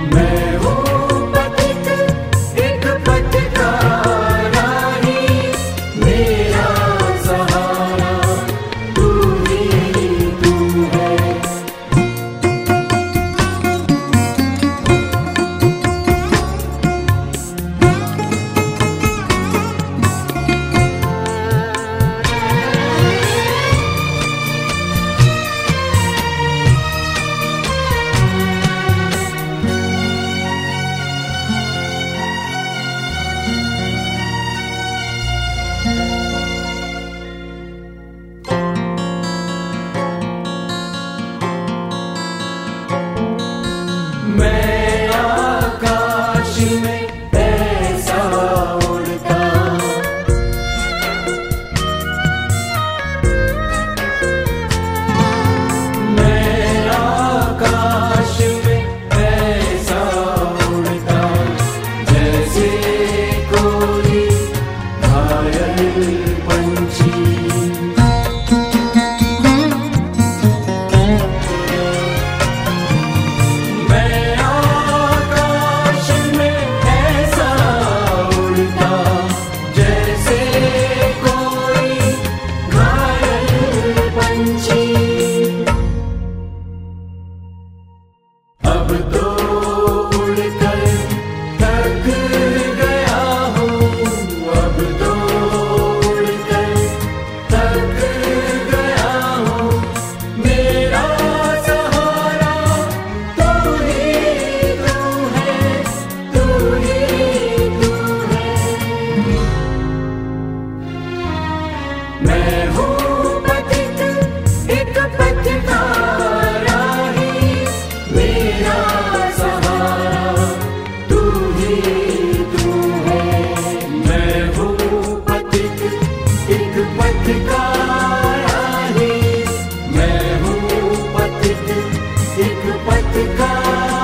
मैं हूँ पथिक, एक पथकार राही, मेरा सहारा तू ही तू है। मैं आकाश में ऐसा उड़ता, मैं आकाश में ऐसा उड़ता, जैसे कोई घायल पंछी। मैं आकाश में ऐसा उड़ता, जैसे कोई घायल पंछी। अब तो उड़कर थक गया हूँ, अब तो उड़कर थक गया हूँ, मेरा सहारा तू ही तू है, तू ही तू है। मैं हूँ पथिक, एक पथकार राही, मेरा सहारा तू ही तू है। मैं हूँ पथिक, एक पथकार राही, मैं हूँ पथिक, एक पथकार